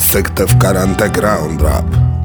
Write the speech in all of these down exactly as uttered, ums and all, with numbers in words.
Сыктывкар андеграунд рап.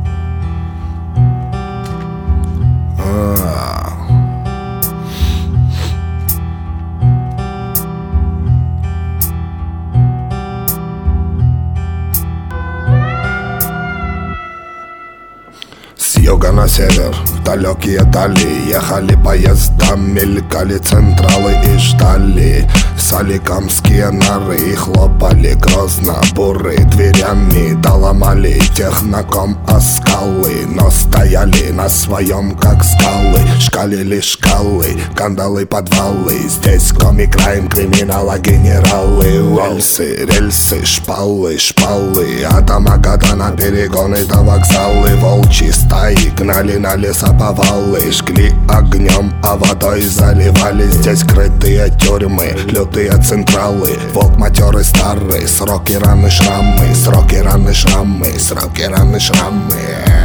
С юга на север, в далекие дали ехали поезда, мелькали централы и ждали соликамские норы и хлопали грозно буры дверями, да ломали техноком о скалы, но стояли на своем как скалы, шкалили шкалы, кандалы, подвалы. Здесь комик-райм, криминала, генералы, рельсы, рельсы, шпалы, шпалы, от Амагата на перегоны до вокзалы. Волчьи стаи гнали на лесоповалы, жгли огнем, а водой заливали. Здесь крытые тюрьмы, лютые централы, волк матерый старый, сроки, раны, шрамы, сроки, раны, шрамы, сроки, раны, шрамы.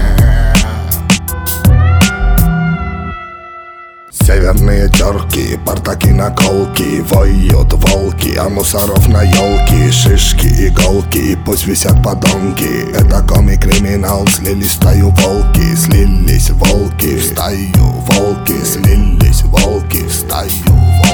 Северные терки, портаки, наколки, воют волки, а мусоров на елки, шишки, иголки, пусть висят подонки. Это комик-криминал, слились в стаю волки, слились волки в стаю волки, слились волки в стаю волки.